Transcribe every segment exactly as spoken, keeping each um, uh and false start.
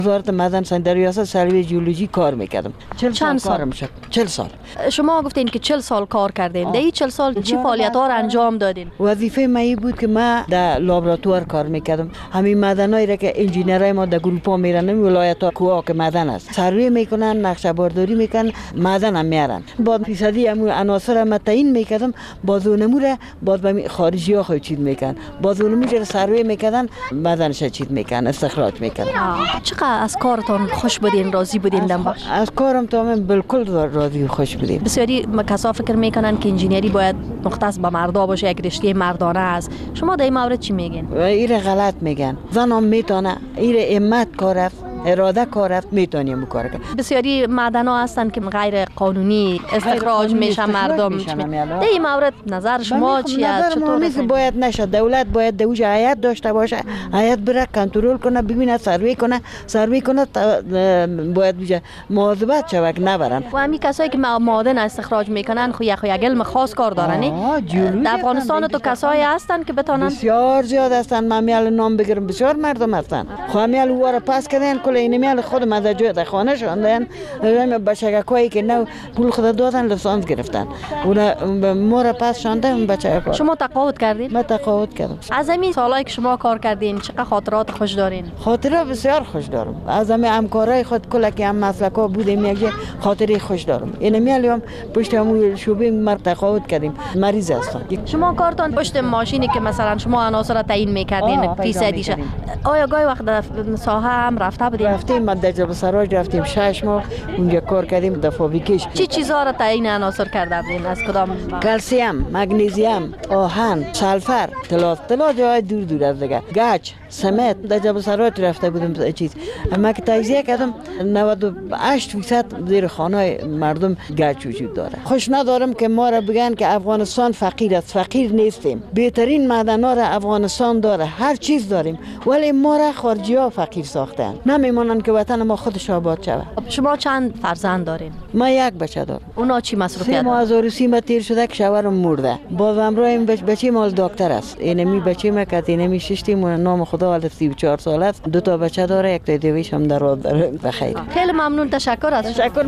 وزارت معدن ساینس در ریاست سروی ژئولوژی کار میکردم. چهل سال کارم شد. چهل سال. شما گفتین که چهل سال کار کردین. در این چهل سال چه فعالیت ها را انجام دادین؟ وظیفه من این بود که من در لابراتوار کار میکردم. همین معدنایی را که انجینرای ما در گروپ ها میرن، ولایت ها کوه که معدن است، سروی میکنن، نقشه برداری میکنن، معدن هم میارن. بعد فیصدی امو عناصر ما تعیین میکردم، باز اونمو را باز به خارجی ها خود چیز میکنن. باز اونمو را سروی میکردن، معدنش چیز میکنن، استخراج میکنن. چقدر از کارتون خوش بودین، راضی بودین دم بخش؟ از کارم تمام بالکل راضی و خوش بودیم. بسیاری کسا فکر میکنن که انجینری باید مختص به مردا باشه، یک رشته مردانه است. شما در این مورد چی میگین؟ ایره غلط میگن. زن هم میتونه، ایره همت کار است، اراده کار است، میتونیم کار کنیم. بسیاری معدن‌ها هستن که غیر قانونی استخراج میشن مردم. در این مورد نظر شما چی است؟ چطور است؟ باید نشه، دولت باید دوج هیئت داشته باشه، هیئت بره کنترل کنه، ببینه، سروی کنه، سروی کنه، باید بشه مواظبت شود نبرن. و همین کسایی که معدن استخراج میکنن خو یک علم خاص کار دارن. در افغانستان تو کسایی هستن که بتونن؟ بسیار زیاد هستن. من میال نام بگیرم، بسیار مردم هستن. خو میال واره پاس کردن، کل این میال خود مدرجات خانه شوندن، بچگکایی که نو پول خود دادن، لسانس گرفتن، اون مور پاس شوندن بچگکا. شما تقاعد کردین؟ من تقاعد کردم. از همین سالایی که شما کار کردین چقدر خاطرات خوش دارین؟ خاطره بسیار خوش دارم. از همه همکارای خود کلا که هم مسلکا بودیم، یک خاطره خوش دارم. این میالیم پشت همون شوبه مر تقاعد کردیم. مریض هستم. شما کارتون پشت ماشینی که مثلا شما عناصر تعیین میکردین فیصدیش، آیا گاهی وقت در ساحه هم رفته بودین؟ رفتیم، ما در جبل سراج رفتیم شش ماه اونجا کار کردیم در فابریکش. چی چیزا را تعیین عناصر کرده بودین؟ از کدام؟ کلسیم، مگنیزیم، آهن، سلفر، طلا، طلا جای دور دور از دیگه، گچ، سمت. در جبل سراج رفته بودیم چیز. اما که تجزیه کردم نود و هشت درصد زیر خانه مردم گچ وجود داره. خوش ندارم که ما را بگن که افغانستان فقیر است. فقیر نیستیم. بهترین معدن‌ها را افغانستان داره. هر چیز داریم. ولی ما را خارجی‌ها فقیر ساختن. نمیمونن که وطن ما خودش آباد شود. شما چند فرزند دارین؟ ما یک بچه دارم. اونا چی مصروفیت دارن؟ سه ماه از عروسی ما تیر شده که شوهرم مرده. باز امروز این بچه مال دکتر است. اینمی بچه ما که اینمی ششتی مون نام خدا ول سی و چهار سال است. دو تا بچه داره، یک تا دیویش هم در بخیر. خیلی ممنون، تشکر از تشکر.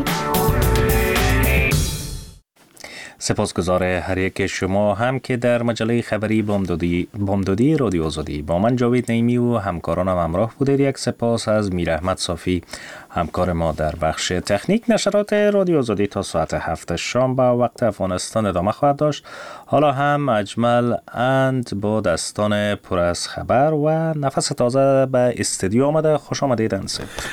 سپاسگزار هر یک شما هم که در مجله خبری بامدادی بامدادی رادیو آزادی با من جاوید نعیمی و همکارانم همراه بودید. یک سپاس از میر احمد صافی همکار ما در بخش تکنیک. نشرات رادیو آزادی تا ساعت هفت شام با وقت افغانستان ادامه خواهد داشت. حالا هم اجمل اند با دستان پر از خبر و نفس تازه به استودیو آمده. خوش آمدید انصت.